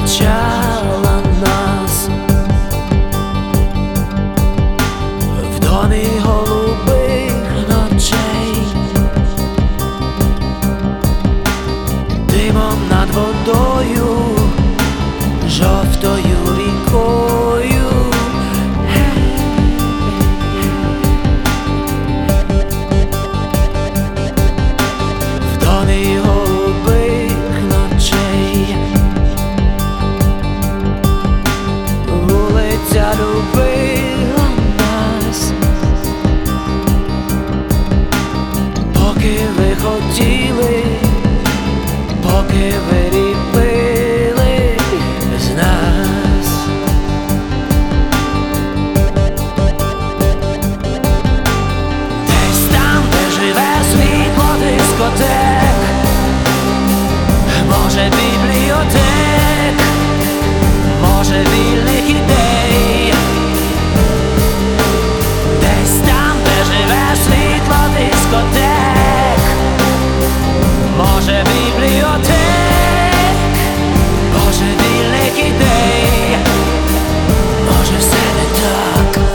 навчала нас в домі голубих ночей, димом над водою, жовтою рікою. В домі голубих ночей вулиця любила нас, поки ви хотіли, поки ви ліпили з нас. Десь там, де живе світло дискотек, може бібліотек, може вільних ідей. Десь там, де живе світло дискотек, може бібліотек, може вільних ідей. Може все не так.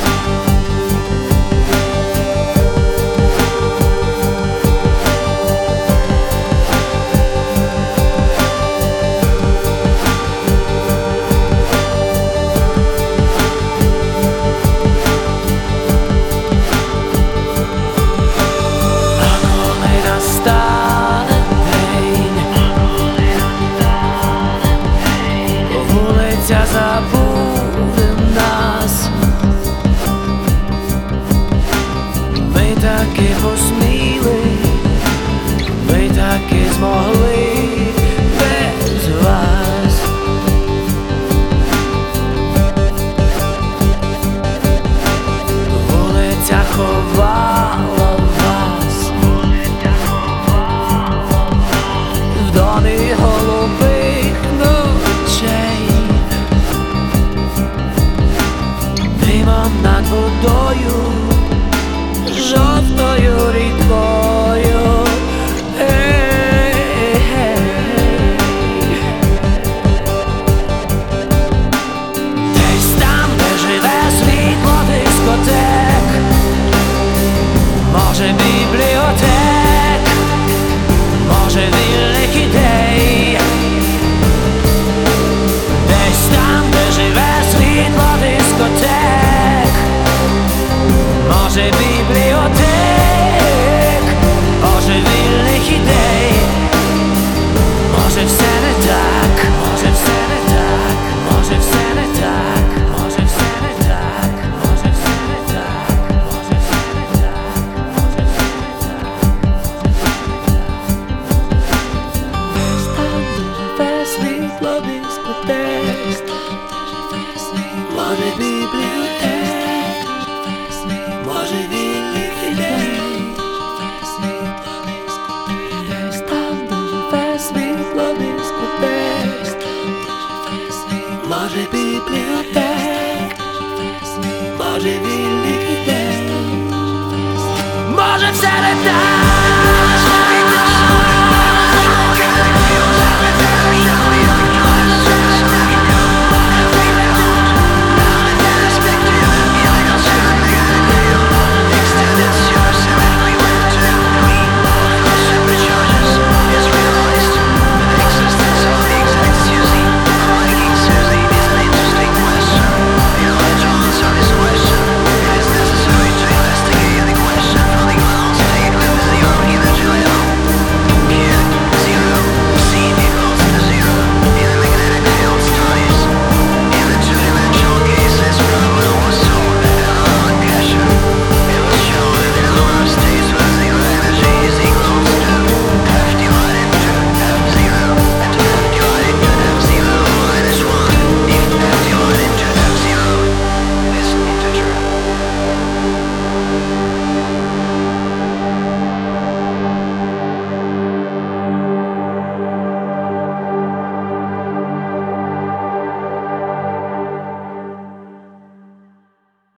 Забуде нас, ми таки посміли, ми таки змогли без вас. Вулиця ховала вас в домі голубих ночей, димом над водою, жовтою рікою. Десь там, де живе світло дискотек, може бібліотек, може вільних ідей. Десь там, де живе світло дискотек, може бібліотек, може вільних ідей. Може все не так, може все не так, може все не так, може все не так, може все не так, може все не так, може все не так. Десь там, де живе світло дискотек, може бібліотек, може вільних ідей. Десь там, де живе світло дискотек, може бібліотек, може вільних ідей.